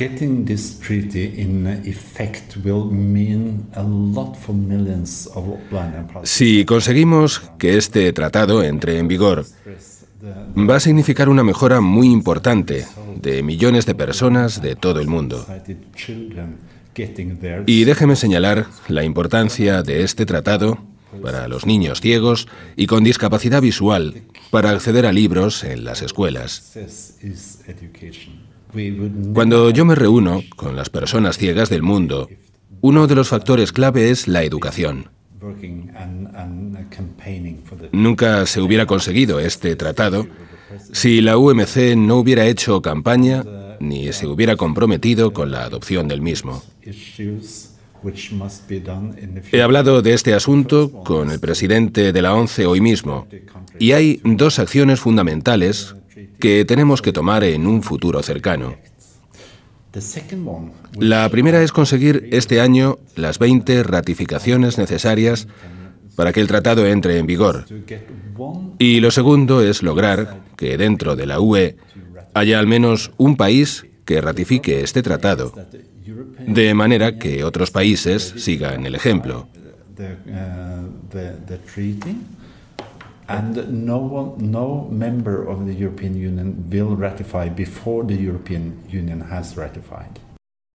Getting this treaty in effect will mean a lot for millions of blind and paralyzed. Si conseguimos que este tratado entre en vigor, va a significar una mejora muy importante de millones de personas de todo el mundo. Y déjeme señalar la importancia de este tratado para los niños ciegos y con discapacidad visual para acceder a libros en las escuelas. Cuando yo me reúno con las personas ciegas del mundo, uno de los factores clave es la educación. Nunca se hubiera conseguido este tratado si la UMC no hubiera hecho campaña ni se hubiera comprometido con la adopción del mismo. He hablado de este asunto con el presidente de la ONCE hoy mismo, y hay dos acciones fundamentales que tenemos que tomar en un futuro cercano. La primera es conseguir este año las 20 ratificaciones necesarias para que el tratado entre en vigor. Y lo segundo es lograr que dentro de la UE haya al menos un país que ratifique este tratado, de manera que otros países sigan el ejemplo. And no member of the European Union will ratify before the European Union has ratified.